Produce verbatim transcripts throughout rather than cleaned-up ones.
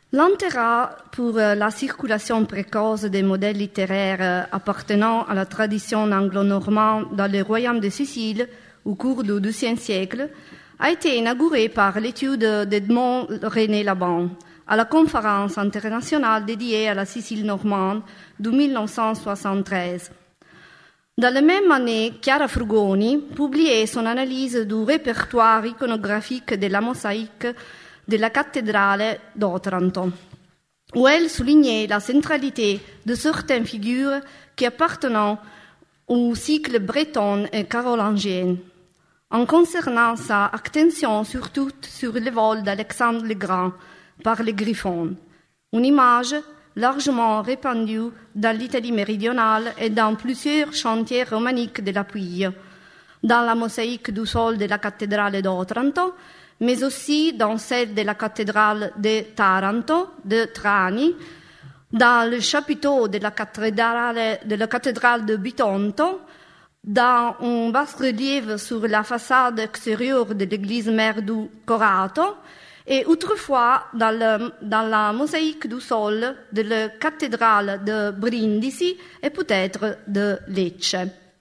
L'intérêt pour la circulation précoce des modèles littéraires appartenant à la tradition anglo-normande dans le royaume de Sicile au cours du douzième siècle a été inauguré par l'étude d'Edmond René Laban à la conférence internationale dédiée à la Sicile normande de mille neuf cent soixante-treize. Dans la même année, Chiara Frugoni publiait son analyse du répertoire iconographique de la mosaïque de la cathédrale d'Otranto, où elle soulignait la centralité de certaines figures qui appartenaient au cycle breton et carolingien, en concernant sa attention surtout sur le vol d'Alexandre le Grand par les Griffons, une image largement répandue dans l'Italie méridionale et dans plusieurs chantiers romaniques de la Puglia, dans la mosaïque du sol de la cathédrale d'Otranto, mais aussi dans celle de la cathédrale de Taranto, de Trani, dans le chapiteau de la cathédrale de, la cathédrale de Bitonto, dans un bas-relief sur la façade extérieure de l'église mère du Corato, et autrefois dans, le, dans la mosaïque du sol de la cathédrale de Brindisi et peut-être de Lecce.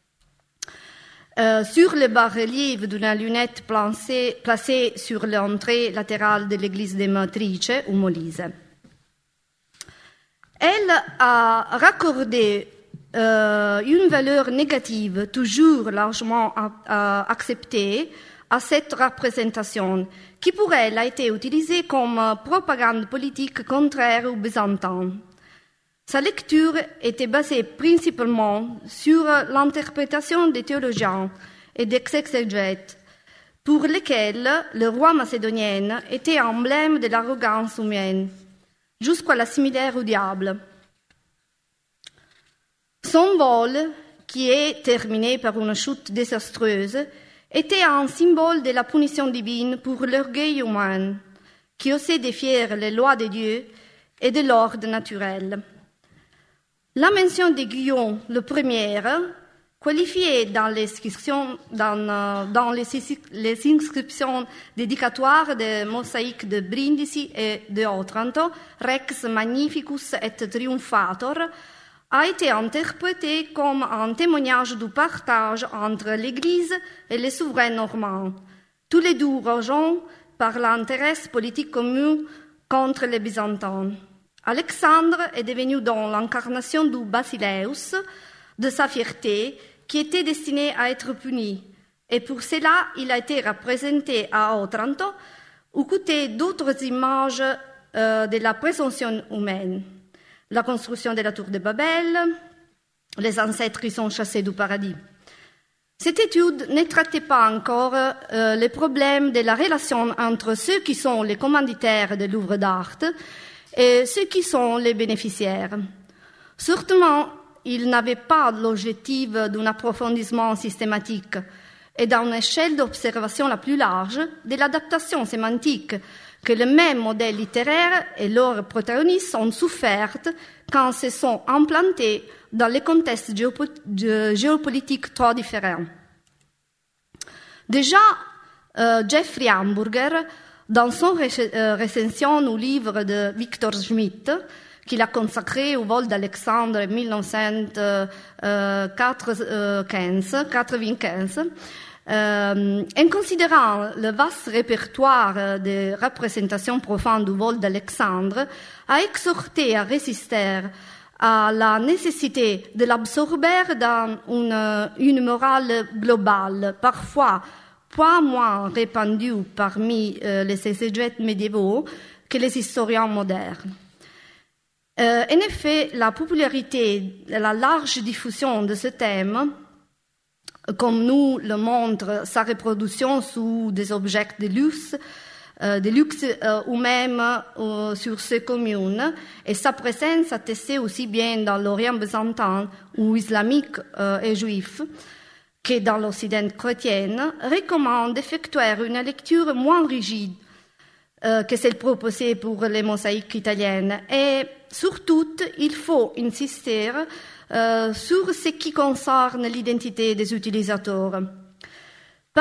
Euh, sur le bas-relief d'une lunette placée, placée sur l'entrée latérale de l'église de Matrice ou Molise. Elle a raccordé euh, une valeur négative, toujours largement a, a, acceptée, à cette représentation, qui pour elle a été utilisée comme propagande politique contraire aux Byzantins. Sa lecture était basée principalement sur l'interprétation des théologiens et des exégètes, pour lesquels le roi macédonien était emblème de l'arrogance humaine, jusqu'à l'assimiler au diable. Son vol, qui est terminé par une chute désastreuse, était un symbole de la punition divine pour l'orgueil humain, qui osait défier les lois de Dieu et de l'ordre naturel. La mention de Guillaume le premier, qualifiée dans les inscriptions, dans, dans les, les inscriptions dédicatoires des mosaïques de Brindisi et de Otranto, Rex Magnificus et Triumphator, a été interprétée comme un témoignage du partage entre l'Église et les souverains normands, tous les deux rejoints par l'intérêt politique commun contre les Byzantins. Alexandre est devenu donc l'incarnation du basileus, de sa fierté, qui était destinée à être punie. Et pour cela, il a été représenté à Otranto, aux côtés d'autres images euh, de la présomption humaine. La construction de la tour de Babel, les ancêtres qui sont chassés du paradis. Cette étude ne traitait pas encore euh, les problèmes de la relation entre ceux qui sont les commanditaires de l'œuvre d'art et ceux qui sont les bénéficiaires. Certainement, il n'avait pas l'objectif d'un approfondissement systématique et d'une échelle d'observation la plus large de l'adaptation sémantique que les mêmes modèles littéraires et leurs protagonistes ont souffert quand se sont implantés dans les contextes géopolitiques trop différents. Déjà, euh, Jeffrey Hamburger, dans son recension au livre de Victor Schmidt, qu'il a consacré au vol d'Alexandre en mille neuf cent quatre-vingt-quinze, euh, en considérant le vaste répertoire de représentations profanes du vol d'Alexandre, a exhorté à résister à la nécessité de l'absorber dans une, une morale globale, parfois pas moins répandue parmi euh, les exégètes médiévaux que les historiens modernes. Euh, en effet, la popularité et la large diffusion de ce thème, comme nous le montre sa reproduction sous des objets de luxe, euh, de luxe euh, ou même euh, sur ces communes, et sa présence attestée aussi bien dans l'Orient byzantin ou islamique euh, et juif, que dans l'Occident chrétien, recommande d'effectuer une lecture moins rigide euh, que celle proposée pour les mosaïques italiennes. Et surtout, il faut insister euh, sur ce qui concerne l'identité des utilisateurs.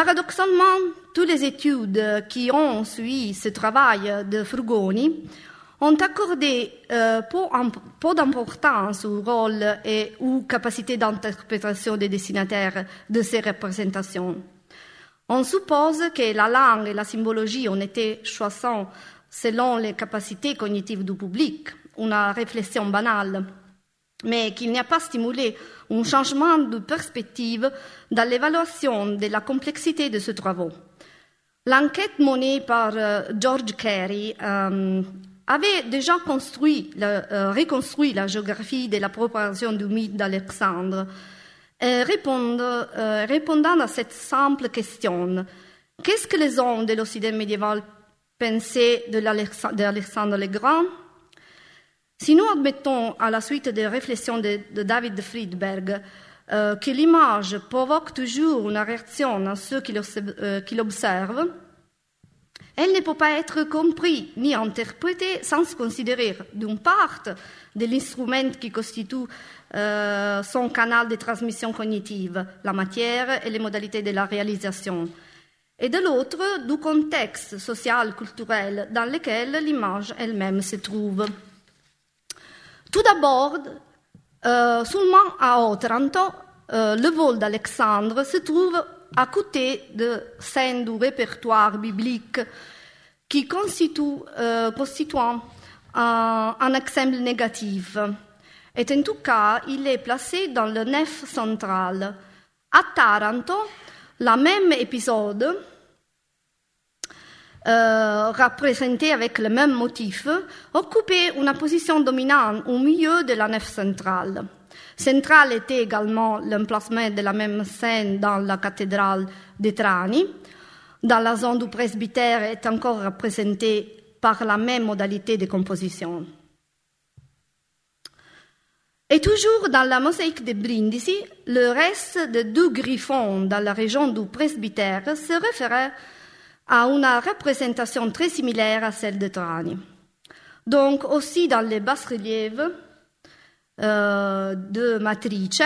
Paradoxalement, toutes les études qui ont suivi ce travail de Frugoni ont accordé euh, peu d'importance au rôle et aux capacités d'interprétation des destinataires de ces représentations. On suppose que la langue et la symbologie ont été choisies selon les capacités cognitives du public, une réflexion banale, mais qu'il n'y a pas stimulé un changement de perspective dans l'évaluation de la complexité de ce travail. L'enquête menée par euh, George Carey euh, avait déjà construit, la, euh, reconstruit la géographie de la propagation du mythe d'Alexandre, euh, répondant, euh, répondant à cette simple question. Qu'est-ce que les hommes de l'Occident médiéval pensaient de l'Alexandre le Grand? Si nous admettons, à la suite des réflexions de, de David Friedberg, euh, que l'image provoque toujours une réaction à ceux qui, euh, qui l'observent, elle ne peut pas être comprise ni interprétée sans se considérer, d'une part, de l'instrument qui constitue euh, son canal de transmission cognitive, la matière et les modalités de la réalisation, et de l'autre, du contexte social, culturel dans lequel l'image elle-même se trouve. Tout d'abord, euh, seulement à Otranto, euh, le vol d'Alexandre se trouve à côté de scènes du répertoire biblique qui constituent, euh, constituant un, un exemple négatif. Et en tout cas, il est placé dans le nef central. À Taranto, le même épisode, Euh, représenté avec le même motif, occupait une position dominante au milieu de la nef centrale. Central était également l'emplacement de la même scène dans la cathédrale de Trani. Dans la zone du presbytère est encore représentée par la même modalité de composition. Et toujours dans la mosaïque de Brindisi, le reste de deux griffons dans la région du presbytère se référait à une représentation très similaire à celle de Trani. Donc aussi dans les bas-reliefs euh, de Matrice,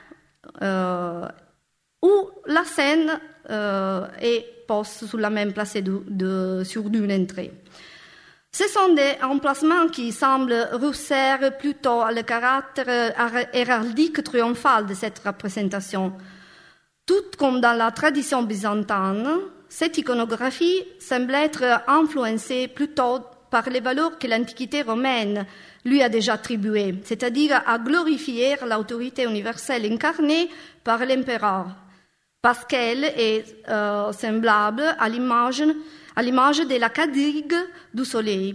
euh, où la scène euh, est posée sur la même place de, de, sur une entrée. Ce sont des emplacements qui semblent resserrer plutôt le caractère héraldique triomphal de cette représentation. Tout comme dans la tradition byzantine, cette iconographie semble être influencée plutôt par les valeurs que l'Antiquité romaine lui a déjà attribuées, c'est-à-dire à glorifier l'autorité universelle incarnée par l'empereur, parce qu'elle est euh, semblable à l'image, à l'image de la quadrigue du soleil,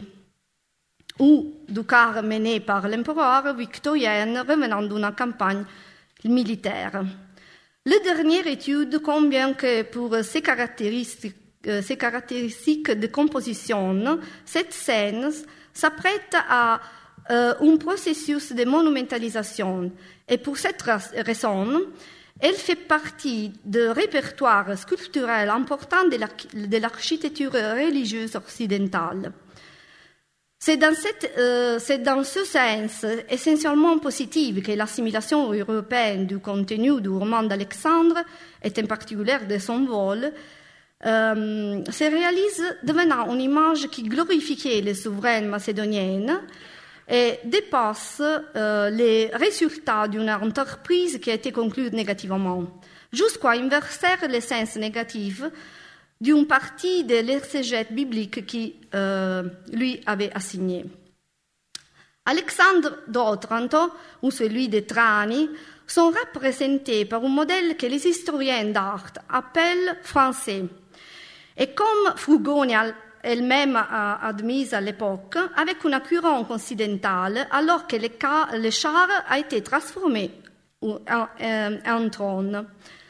ou du car mené par l'empereur victorien revenant d'une campagne militaire. La dernière étude convient que pour ces caractéristiques, euh, ces caractéristiques de composition, cette scène s'apprête à euh, un processus de monumentalisation. Et pour cette raison, elle fait partie du répertoire sculptural important de l'architecture religieuse occidentale. C'est dans, cette, euh, c'est dans ce sens essentiellement positif que l'assimilation européenne du contenu du roman d'Alexandre, et en particulier de son vol, euh, se réalise devenant une image qui glorifiait les souveraines macédoniennes et dépasse euh, les résultats d'une entreprise qui a été conclue négativement, jusqu'à inverser le sens négatif d'une partie de l'exégète biblique qui euh, lui avait assigné. Alexandre d'Otranto ou celui de Trani sont représentés par un modèle que les historiens d'art appellent français. Et comme Frugonia elle-même a admise à l'époque, avec une occurrence occidentale, alors que le, ca- le char a été transformé en, en, en trône.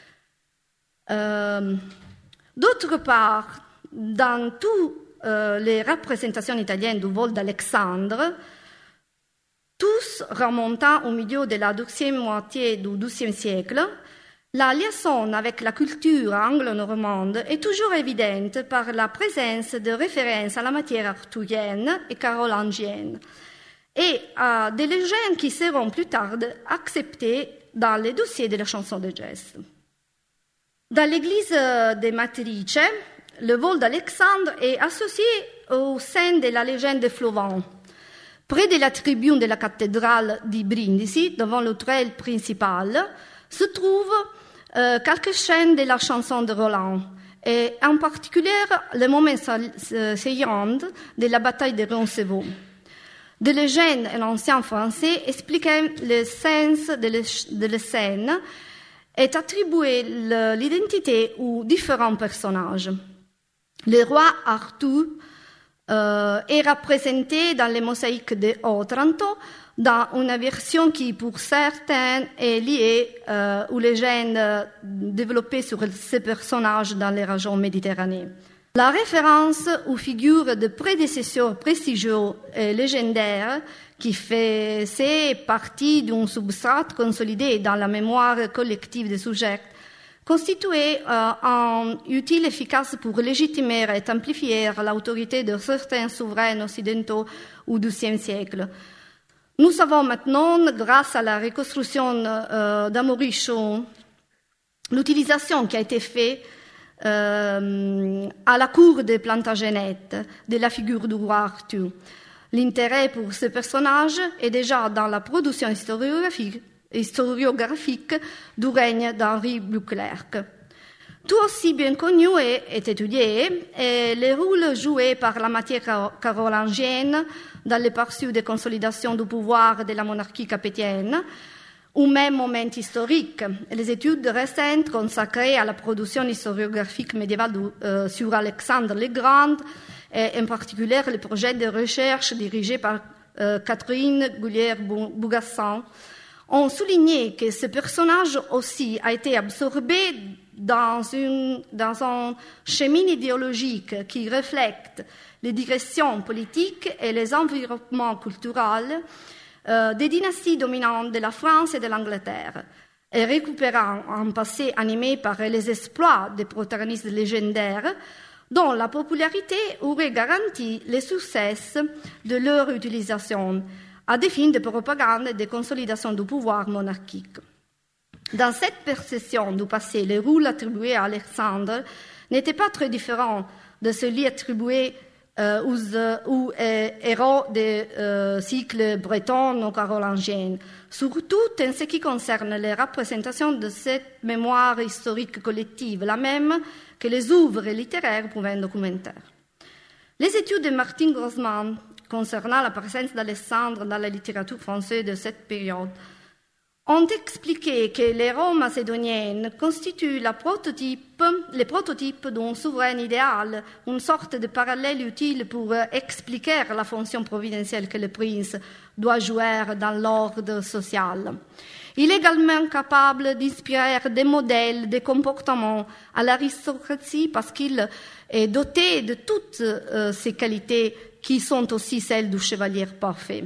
Euh, D'autre part, dans toutes euh, les représentations italiennes du vol d'Alexandre, tous remontant au milieu de la deuxième moitié du douzième siècle, la liaison avec la culture anglo-normande est toujours évidente par la présence de références à la matière arthurienne et carolingienne, et à des légendes qui seront plus tard acceptées dans les dossiers de la chanson de geste. Dans l'église de Matrice, le vol d'Alexandre est associé au sein de la légende de Flaubert, Près de la tribune de la cathédrale di Brindisi, devant l'autel principal, se trouvent euh, quelques chaînes de la chanson de Roland, et en particulier le moment saillant de la bataille de Roncevaux. De légendes en ancien français expliquant le sens de la scène et attribuer l'identité aux différents personnages. Le roi Arthur euh, est représenté dans les mosaïques de Otranto, dans une version qui, pour certains, est liée euh, aux légendes développées sur ces personnages dans les régions méditerranéennes. La référence aux figures de prédécesseurs prestigieux et légendaires qui faisaient partie d'un substrat consolidé dans la mémoire collective des sujets constituait euh, un outil efficace pour légitimer et amplifier l'autorité de certains souverains occidentaux au douzième siècle. Nous savons maintenant, grâce à la reconstruction euh, d'Amoricho, l'utilisation qui a été faite euh, à la cour de Plantagenet de la figure du roi Arthur. L'intérêt pour ce personnage est déjà dans la production historiographique, historiographique du règne d'Henri Beauclerc. Tout aussi bien connu et, et étudié est le rôle joué par la matière carolingienne dans les pursuits de consolidation du pouvoir de la monarchie capétienne, au même moment historique. Les études récentes consacrées à la production historiographique médiévale euh, sur Alexandre le Grand, et en particulier les projets de recherche dirigés par euh, Catherine Goulier-Bougassan, ont souligné que ce personnage aussi a été absorbé dans, une, dans un chemin idéologique qui reflète les directions politiques et les environnements culturels euh, des dynasties dominantes de la France et de l'Angleterre, et récupérant un passé animé par les exploits des protagonistes légendaires dont la popularité aurait garanti le succès de leur utilisation à des fins de propagande et de consolidation du pouvoir monarchique. Dans cette perception du passé, le rôle attribué à Alexandre n'était pas très différent de celui attribué euh, aux, euh, aux euh, héros des euh, cycles bretons ou carolingiens, surtout en ce qui concerne les représentations de cette mémoire historique collective, la même que les œuvres littéraires pouvaient documenter. Les études de Martin Grossman concernant la présence d'Alexandre dans la littérature française de cette période ont expliqué que l'héros macédonien constitue la prototype, le prototype d'un souverain idéal, une sorte de parallèle utile pour expliquer la fonction providentielle que le prince doit jouer dans l'ordre social. Il est également capable d'inspirer des modèles de comportement à l'aristocratie parce qu'il est doté de toutes euh, ces qualités qui sont aussi celles du chevalier parfait.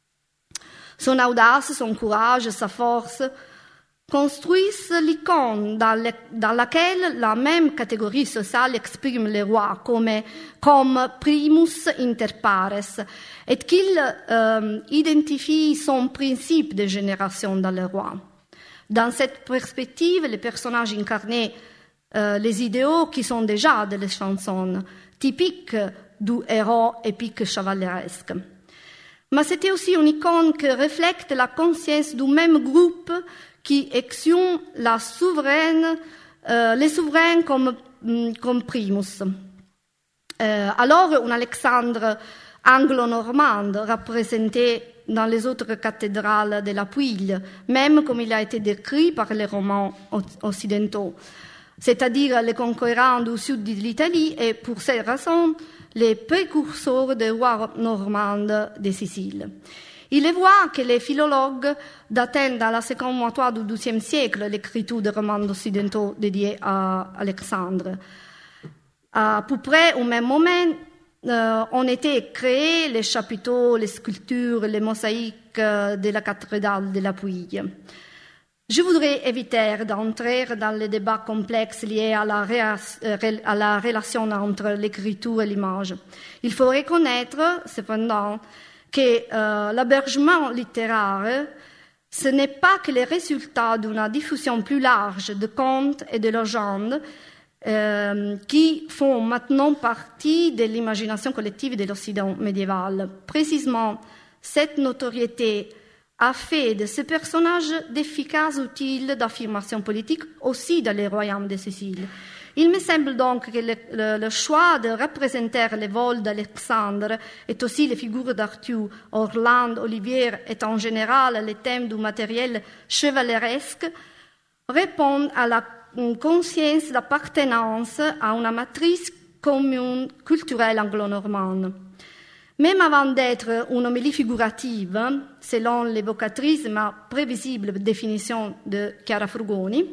Son audace, son courage, sa force construisent l'icône dans, le, dans laquelle la même catégorie sociale exprime le roi comme, comme primus inter pares et qu'il euh, identifie son principe de génération dans le roi. Dans cette perspective, les personnages incarnaient euh, les idéaux qui sont déjà des chansons typiques du héros épique chevaleresque. Mais c'était aussi une icône qui reflète la conscience du même groupe qui exhume la souveraine, euh, les souverains comme, comme primus. Euh, alors, un Alexandre anglo-normand représenté dans les autres cathédrales de la Puille, même comme il a été décrit par les romans occidentaux, c'est-à-dire les conquérants du sud de l'Italie et, pour cette raison, les précurseurs des rois normands de Sicile. Il est vrai que les philologues datent dans la seconde moitié du douzième siècle l'écriture des romans occidentaux dédiés à Alexandre. À peu près au même moment, euh, ont été créés les chapiteaux, les sculptures, les mosaïques de la cathédrale de la Puille. Je voudrais éviter d'entrer dans les débats complexes liés à la, à la relation entre l'écriture et l'image. Il faut reconnaître, cependant, que euh, l'hébergement littéraire, ce n'est pas que le résultat d'une diffusion plus large de contes et de légendes euh, qui font maintenant partie de l'imagination collective de l'Occident médiéval. Précisément, Cette notoriété a fait de ce personnage d'efficaces outils d'affirmation politique aussi dans les royaumes de Sicile. Il me semble donc que le, le, le choix de représenter les vols d'Alexandre et aussi les figures d'Arthur, Orlando, Olivier et en général les thèmes du matériel chevaleresque répond à la conscience d'appartenance à une matrice commune culturelle anglo-normande. Même avant d'être une homélie figurative, selon l'évocatrice mais prévisible définition de Chiara Frugoni,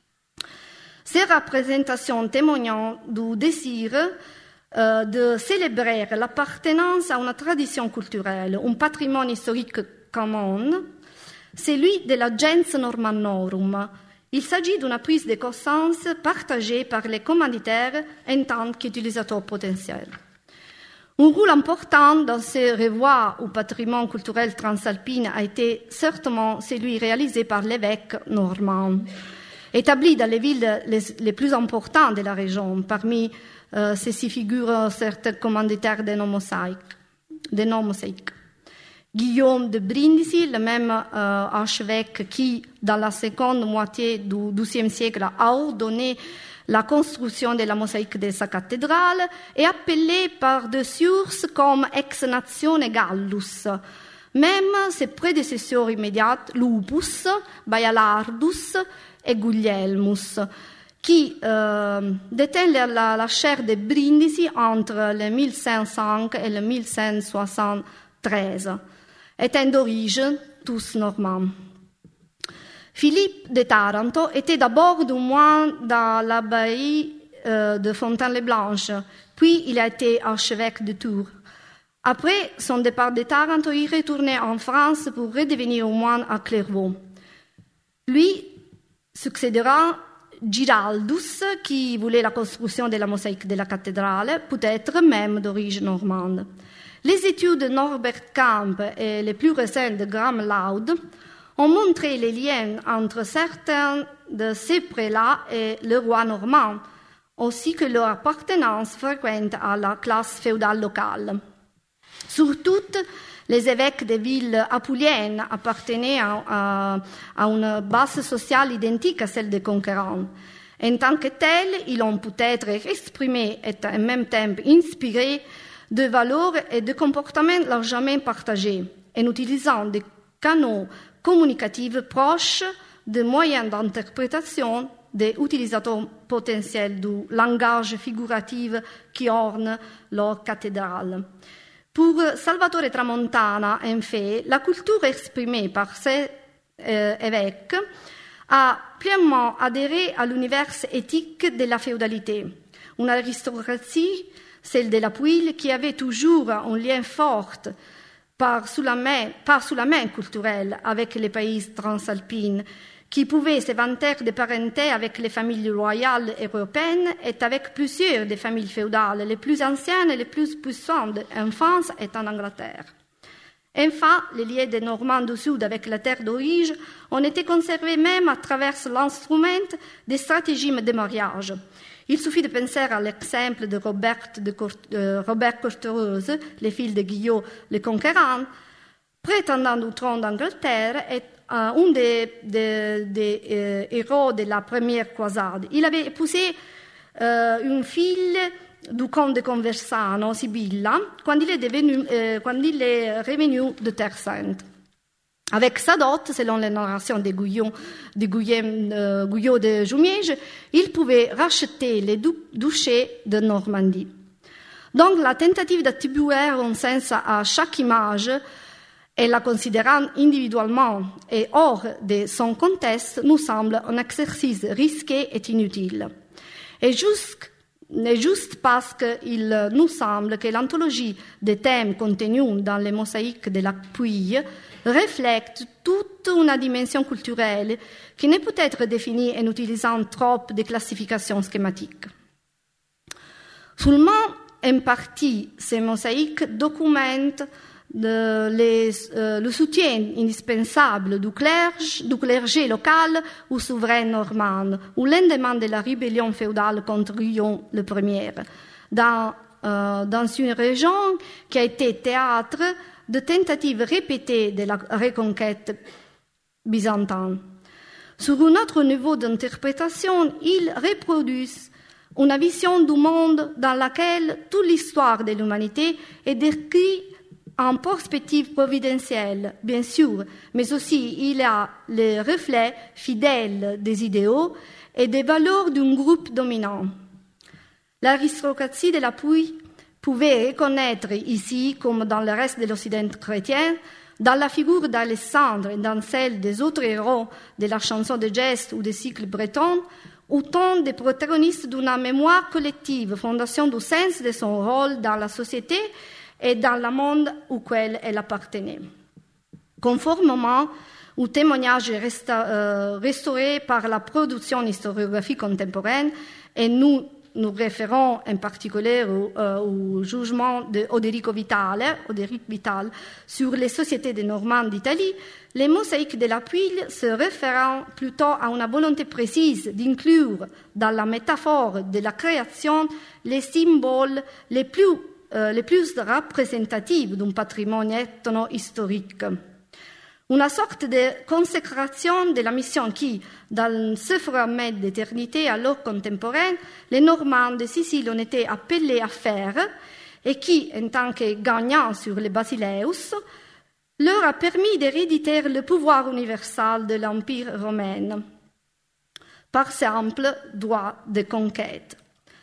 ces représentations témoignent du désir euh, de célébrer l'appartenance à une tradition culturelle, un patrimoine historique commun, celui de la gens Normannorum. Il s'agit d'une prise de conscience partagée par les commanditaires en tant qu'utilisateurs potentiels. Un rôle important dans ce revoir au patrimoine culturel transalpin a été certainement celui réalisé par l'évêque normand. Établi dans les villes les, les plus importantes de la région, parmi euh, ceux-ci figurent certains commanditaires des noms mosaïques. Des noms mosaïques. Guillaume de Brindisi, le même euh, archevêque qui, dans la seconde moitié du douzième siècle, a ordonné la construction de la mosaïque de sa cathédrale, est appelé par des sources comme ex natione Gallus. Même ses prédécesseurs immédiats, Lupus, Baialardus et Guglielmus, qui euh, détiennent la, la chaire de Brindisi entre le mille cinq cents et le mille cinq cent soixante-treize, étant d'origine tous normands. Philippe de Taranto était d'abord du moine dans l'abbaye euh, de Fontaine-les-Blanches, puis il a été archevêque de Tours. Après son départ de Taranto, il retournait en France pour redevenir moine à Clairvaux. Lui succédera Giraldus, qui voulait la construction de la mosaïque de la cathédrale, peut-être même d'origine normande. Les études de Norbert Kamp et les plus récentes de Graham Laud ont montré les liens entre certains de ces prélats et le roi normand, ainsi que leur appartenance fréquente à la classe féodale locale. Surtout, les évêques des villes apuliennes appartenaient à, à, à une base sociale identique à celle des conquérants. En tant que tels, ils ont peut-être exprimé et en même temps inspiré de valeurs et de comportements largement partagés, en utilisant des canaux communicatifs proches des moyens d'interprétation des utilisateurs potentiels du langage figuratif qui orne leur cathédrale. Pour Salvatore Tramontana, en fait, la culture exprimée par ces euh, évêques a pleinement adhéré à l'univers éthique de la féodalité, une aristocratie, celle de la Puille, qui avait toujours un lien fort par sous la main, par sous la main culturelle avec les pays transalpines, qui pouvait se vanter de parenté avec les familles royales européennes et avec plusieurs des familles féodales, les plus anciennes et les plus puissantes en France et en Angleterre. Enfin, les liens des Normands du Sud avec la terre d'origine ont été conservés même à travers l'instrument des stratagèmes de mariage. Il suffit de penser à l'exemple de Robert, de Court, euh, Robert Courtereuse, le fils de Guillaume le Conquérant, prétendant au trône d'Angleterre et euh, un des, des, des euh, héros de la première croisade. Il avait épousé euh, une fille du comte de Conversano, Sibilla, quand il est, devenu, euh, quand il est revenu de Terre Sainte. Avec sa dot, selon les narrations de Guillaume de, Guillaume, euh, Guillaume de Jumièges, il pouvait racheter les duchés de Normandie. Donc, la tentative d'attribuer un sens à chaque image et la considérant individuellement et hors de son contexte nous semble un exercice risqué et inutile. Et juste, et juste parce qu'il nous semble que l'anthologie des thèmes contenus dans les mosaïques de la Puille reflète toute une dimension culturelle qui ne peut être définie en utilisant trop de classifications schématiques. Seulement, en partie, ces mosaïques documentent de les, euh, le soutien indispensable du clergé, du clergé local au souverain normand, au lendemain de la rébellion féodale contre Guillaume le Premier, dans, euh, dans une région qui a été théâtre de tentatives répétées de la reconquête byzantine. Sur un autre niveau d'interprétation, ils reproduisent une vision du monde dans laquelle toute l'histoire de l'humanité est décrite en perspective providentielle, bien sûr, mais aussi il y a le reflet fidèle des idéaux et des valeurs d'un groupe dominant. L'aristocratie de la Prusse pouvait reconnaître ici, comme dans le reste de l'Occident chrétien, dans la figure d'Alexandre et dans celle des autres héros de la chanson de geste ou des cycles bretons, autant de protagonistes d'une mémoire collective, fondation du sens de son rôle dans la société et dans le monde auquel elle appartenait. Conformément au témoignage resta, euh, restauré par la production historiographique contemporaine, et nous nous référons en particulier au, euh, au jugement d'Oderico Vitale, Oderic Vitale sur les sociétés des Normands d'Italie, les mosaïques de la Puille se réfèrent plutôt à une volonté précise d'inclure dans la métaphore de la création les symboles les plus, euh, les plus représentatifs d'un patrimoine ethno-historique. Une sorte de consécration de la mission qui, dans ce fragment d'éternité alors contemporaine, les Normands de Sicile ont été appelés à faire et qui, en tant que gagnants sur les Basileus, leur a permis d'héréditer le pouvoir universel de l'Empire romain, par simple droit de conquête.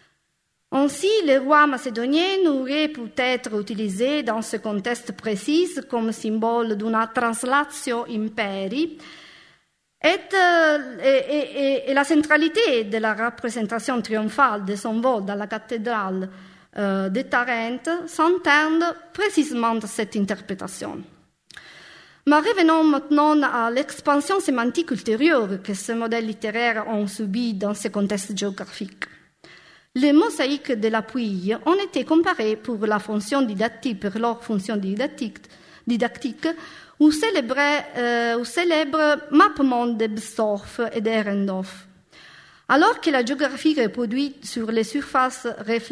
Ainsi, le roi macédonien aurait peut-être utilisé dans ce contexte précis comme symbole d'une translatio imperi et, et, et, et la centralité de la représentation triomphale de son vol dans la cathédrale euh, de Tarente s'entendent précisément de cette interprétation. Mais revenons maintenant à l'expansion sémantique ultérieure que ces modèles littéraires ont subi dans ce contexte géographique. Les mosaïques de la Puille ont été comparées pour la fonction didactique, pour leur fonction didactique, didactique au célèbre, euh, au célèbre mappement de Bestorff et d'Ehrendorf. Alors que la géographie reproduite sur les surfaces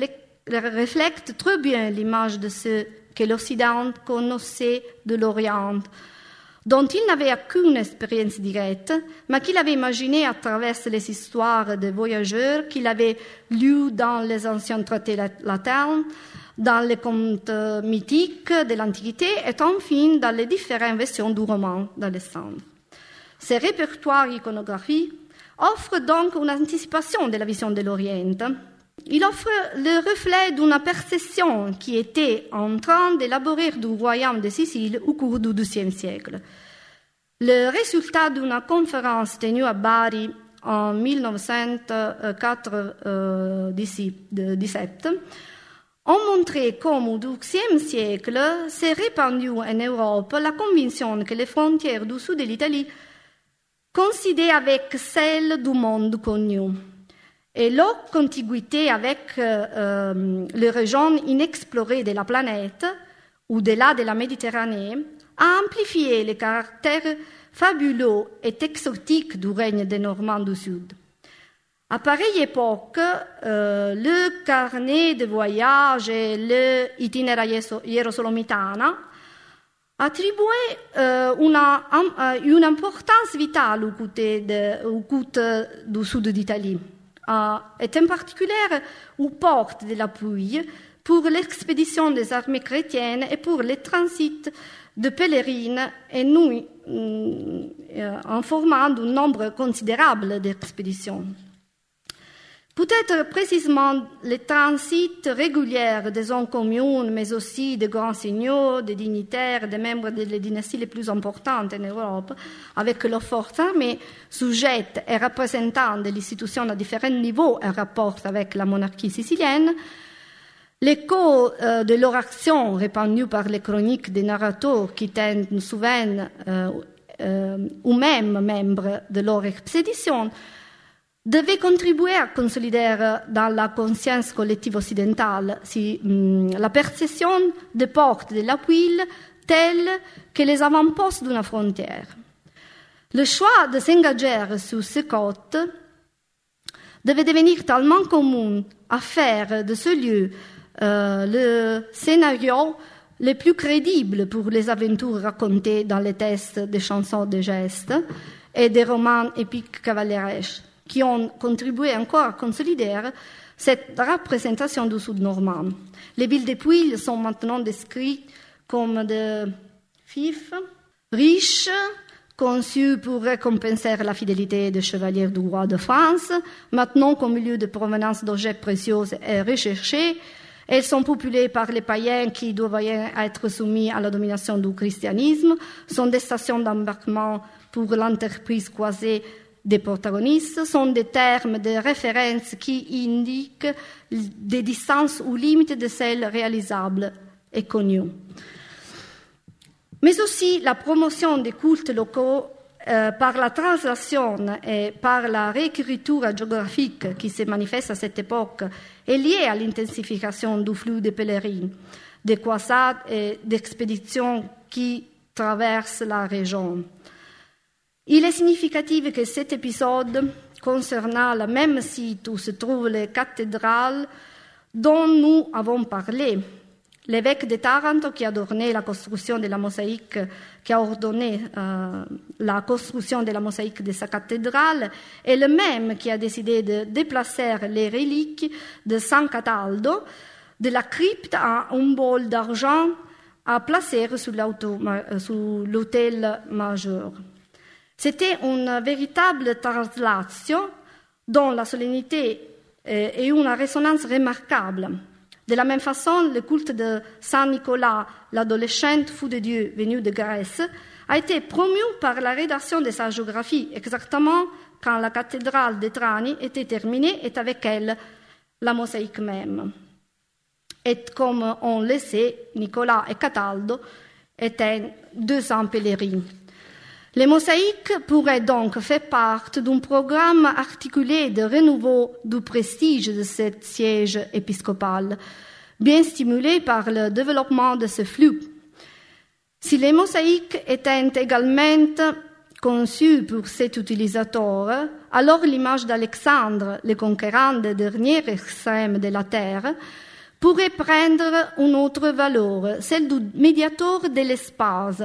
reflète très bien l'image de ce que l'Occident connaissait de l'Orient, dont il n'avait aucune expérience directe, mais qu'il avait imaginé à travers les histoires de voyageurs qu'il avait lues dans les anciens traités latins, dans les contes mythiques de l'Antiquité et enfin dans les différentes versions du roman d'Alexandre. Ce répertoire iconographique offre donc une anticipation de la vision de l'Orient. Il offre le reflet d'une perception qui était en train d'élaborer du royaume de Sicile au cours du douzième siècle. Le résultat d'une conférence tenue à Bari en mille neuf cent quatre-vingt-dix-sept ont montré comment au douzième siècle s'est répandue en Europe la conviction que les frontières du sud de l'Italie coïncidaient avec celles du monde connu. Et leur contiguïté avec euh, les régions inexplorées de la planète, au-delà de la Méditerranée, a amplifié les caractères fabuleux et exotiques du règne des Normands du Sud. À pareille époque, euh, le carnet de voyage et le Itinera Hierosolomitana attribuaient euh, une, une importance vitale au côté, de, au côté du sud d'Italie. Uh, et en particulier aux portes de la Puille pour l'expédition des armées chrétiennes et pour le transit de pèlerines et nous euh, en formant un nombre considérable d'expéditions. Peut-être précisément le transit régulier des hommes communs, mais aussi des grands seigneurs, des dignitaires, des membres des dynasties les plus importantes en Europe, avec leurs forces armées, sujettes et représentant de l'institution à différents niveaux en rapport avec la monarchie sicilienne, l'écho euh, de leur action répandue par les chroniques des narrateurs qui tiennent souvent euh, euh, ou même membres de leur expédition, devait contribuer à consolider dans la conscience collective occidentale si, hum, la perception des portes de la Puille telle que les avant-postes d'une frontière. Le choix de s'engager sur ces côtes devait devenir tellement commun à faire de ce lieu euh, le scénario les plus crédibles pour les aventures racontées dans les textes des chansons de gestes et des romans épiques cavaleresques, qui ont contribué encore à consolider cette représentation du Sud normand. Les villes de Puy sont maintenant décrites comme des fiefs riches, conçus pour récompenser la fidélité des chevaliers du roi de France. Maintenant comme lieu de provenance d'objets précieux et recherchés, elles sont populées par les païens qui doivent être soumis à la domination du christianisme, sont des stations d'embarquement pour l'entreprise croisée des protagonistes, sont des termes de référence qui indiquent des distances ou limites de celles réalisables et connues. Mais aussi la promotion des cultes locaux euh, par la translation et par la réécriture géographique qui se manifeste à cette époque est liée à l'intensification du flux des pèlerins, des croisades et d'expéditions qui traversent la région. Il est significatif que cet épisode concernant le même site où se trouvent les cathédrales dont nous avons parlé. L'évêque de Taranto, qui a ordonné la construction de la mosaïque, qui a ordonné euh, la construction de la mosaïque de sa cathédrale, est le même qui a décidé de déplacer les reliques de San Cataldo de la crypte à un bol d'argent à placer sur l'autel majeur. C'était une véritable translation dont la solennité et une résonance remarquable. De la même façon, le culte de Saint Nicolas, l'adolescent fou de Dieu venu de Grèce, a été promu par la rédaction de sa géographie, exactement quand la cathédrale de Trani était terminée et avec elle la mosaïque même. Et comme on le sait, Nicolas et Cataldo étaient deux saints pèlerins. Les mosaïques pourraient donc faire partie d'un programme articulé de renouveau du prestige de ce siège épiscopal, bien stimulé par le développement de ce flux. Si les mosaïques étaient également conçues pour cet utilisateur, alors l'image d'Alexandre, le conquérant des derniers extrêmes de la terre, pourrait prendre une autre valeur, celle du médiateur de l'espace,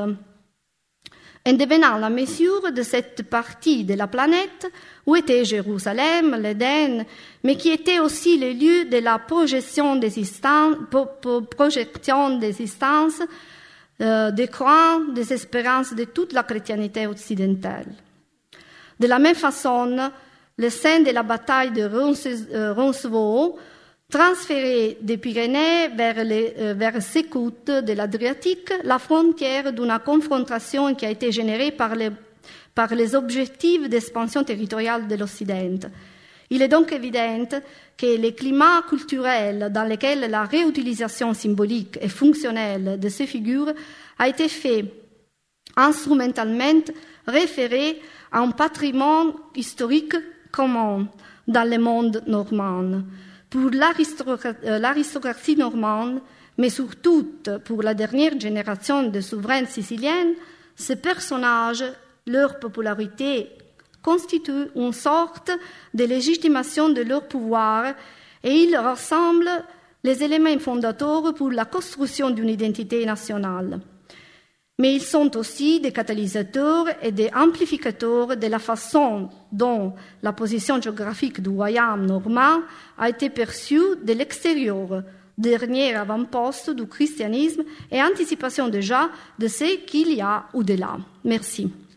en devenant la mesure de cette partie de la planète où était Jérusalem, l'Éden, mais qui était aussi le lieu de la projection d'existence, projection d'existence, euh, des croix, des espérances de toute la chrétienté occidentale. De la même façon, le sein de la bataille de Roncesvalles, transféré des Pyrénées vers, les, euh, vers ses côtes de l'Adriatique, la frontière d'une confrontation qui a été générée par les, par les objectifs d'expansion territoriale de l'Occident. Il est donc évident que les climats culturels dans lesquels la réutilisation symbolique et fonctionnelle de ces figures a été fait instrumentalement référé à un patrimoine historique commun dans le monde normand. Pour l'aristocratie normande, mais surtout pour la dernière génération de souverains siciliennes, ces personnages, leur popularité, constituent une sorte de légitimation de leur pouvoir et ils rassemblent les éléments fondateurs pour la construction d'une identité nationale. Mais ils sont aussi des catalysateurs et des amplificateurs de la façon dont la position géographique du royaume normand a été perçue de l'extérieur, dernier avant-poste du christianisme et anticipation déjà de ce qu'il y a au-delà. Merci.